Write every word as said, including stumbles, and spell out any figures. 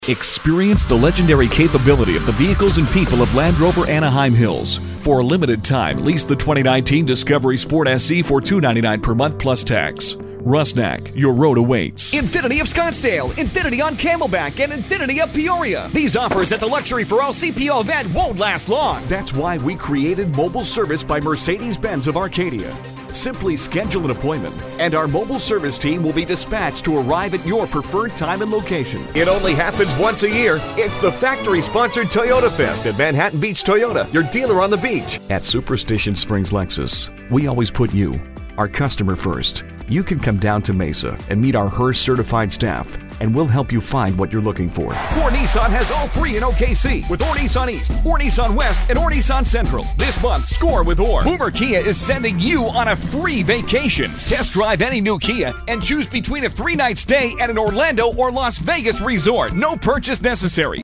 Experience the legendary capability of the vehicles and people of Land Rover Anaheim Hills. For a limited time, lease the twenty nineteen Discovery Sport S E for two hundred ninety-nine dollars per month plus tax. Rusnak, your road awaits. Infinity of Scottsdale, Infinity on Camelback, and Infinity of Peoria. These offers at the Luxury for All C P O event won't last long. That's why we created mobile service by Mercedes-Benz of Arcadia. Simply schedule an appointment, and our mobile service team will be dispatched to arrive at your preferred time and location. It only happens once a year. It's the factory-sponsored Toyota Fest at Manhattan Beach Toyota, your dealer on the beach. At Superstition Springs Lexus, we always put you, our customer, first. You can come down to Mesa and meet our Hearst certified staff, and we'll help you find what you're looking for. Or Nissan has all three in O K C with Or Nissan East, Or Nissan West, and Or Nissan Central. This month, score with Or. Boomer Kia is sending you on a free vacation. Test drive any new Kia and choose between a three-night stay at an Orlando or Las Vegas resort. No purchase necessary.